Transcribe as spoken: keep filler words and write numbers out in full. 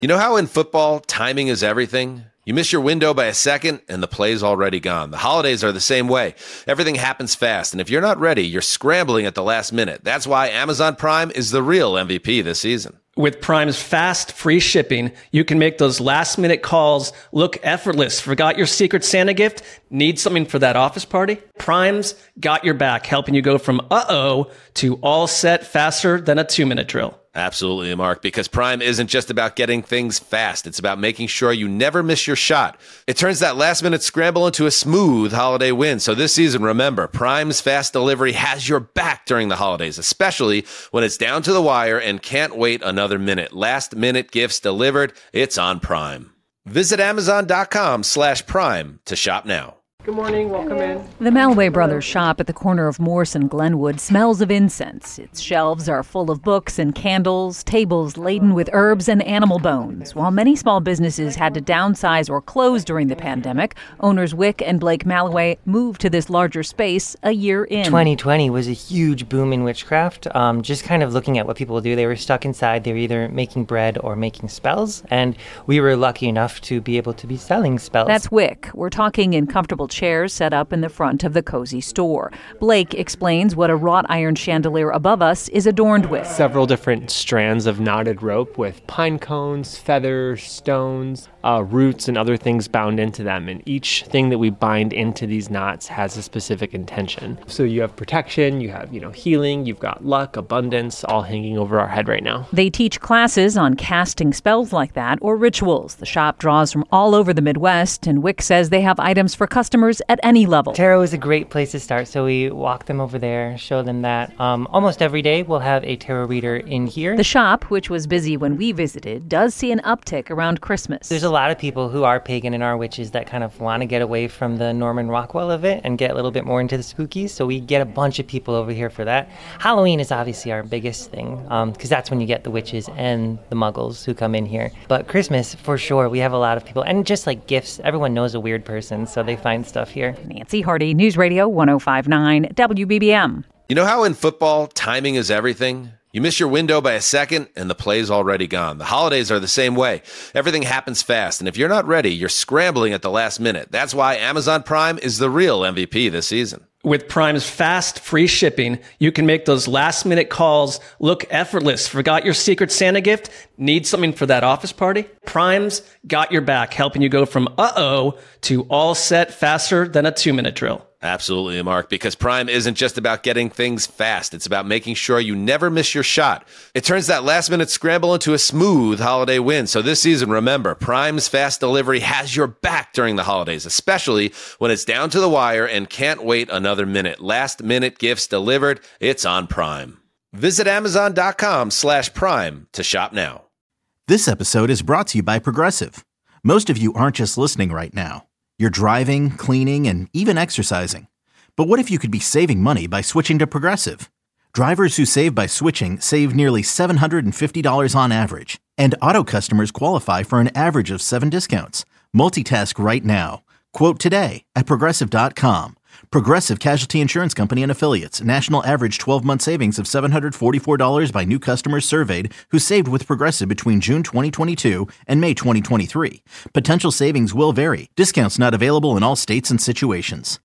You know how in football, timing is everything? You miss your window by a second, and the play's already gone. The holidays are the same way. Everything happens fast, and if you're not ready, you're scrambling at the last minute. That's why Amazon Prime is the real M V P this season. With Prime's fast, free shipping, you can make those last-minute calls look effortless. Forgot your Secret Santa gift? Need something for that office party? Prime's got your back, helping you go from uh-oh to all set faster than a two-minute drill. Absolutely, Mark, because Prime isn't just about getting things fast. It's about making sure you never miss your shot. It turns that last-minute scramble into a smooth holiday win. So this season, remember, Prime's fast delivery has your back during the holidays, especially when it's down to the wire and can't wait another minute. Last-minute gifts delivered, it's on Prime. Visit Amazon.com slash Prime to shop now. Good morning. Welcome in. The Malway Brothers shop at the corner of Morse and Glenwood smells of incense. Its shelves are full of books and candles, tables laden with herbs and animal bones. While many small businesses had to downsize or close during the pandemic, owners Wick and Blake Malway moved to this larger space a year in. twenty twenty was a huge boom in witchcraft. Um, just kind of looking at what people do. They were stuck inside. They were either making bread or making spells. And we were lucky enough to be able to be selling spells. That's Wick. We're talking in comfortable chairs set up in the front of the cozy store. Blake explains what a wrought iron chandelier above us is adorned with. Several different strands of knotted rope with pine cones, feathers, stones, uh, roots, and other things bound into them. And each thing that we bind into these knots has a specific intention. So you have protection, you have, you know, healing, you've got luck, abundance, all hanging over our head right now. They teach classes on casting spells like that or rituals. The shop draws from all over the Midwest, and Wick says they have items for customers at any level. Tarot is a great place to start, so we walk them over there, show them that. Um, almost every day we'll have a tarot reader in here. The shop, which was busy when we visited, does see an uptick around Christmas. There's a lot of people who are pagan and are witches that kind of want to get away from the Norman Rockwell of it and get a little bit more into the spooky, so we get a bunch of people over here for that. Halloween is obviously our biggest thing, because um, that's when you get the witches and the muggles who come in here. But Christmas, for sure, we have a lot of people, and just like gifts, everyone knows a weird person, so they find stuff here. Nancy Hardy, News Radio one oh five point nine W B B M. You know how in football, timing is everything? You miss your window by a second, and the play's already gone. The holidays are the same way. Everything happens fast, and if you're not ready, you're scrambling at the last minute. That's why Amazon Prime is the real M V P this season. With Prime's fast, free shipping, you can make those last-minute calls look effortless. Forgot your Secret Santa gift? Need something for that office party? Prime's got your back, helping you go from uh-oh to all set faster than a two-minute drill. Absolutely, Mark, because Prime isn't just about getting things fast. It's about making sure you never miss your shot. It turns that last-minute scramble into a smooth holiday win. So this season, remember, Prime's fast delivery has your back during the holidays, especially when it's down to the wire and can't wait another minute. Last-minute gifts delivered, it's on Prime. Visit Amazon.com slash Prime to shop now. This episode is brought to you by Progressive. Most of you aren't just listening right now. You're driving, cleaning, and even exercising. But what if you could be saving money by switching to Progressive? Drivers who save by switching save nearly seven hundred fifty dollars on average. And auto customers qualify for an average of seven discounts. Multitask right now. Quote today at Progressive dot com. Progressive Casualty Insurance Company and Affiliates. National average twelve-month savings of seven hundred forty-four dollars by new customers surveyed who saved with Progressive between June twenty twenty-two and May twenty twenty-three. Potential savings will vary. Discounts not available in all states and situations.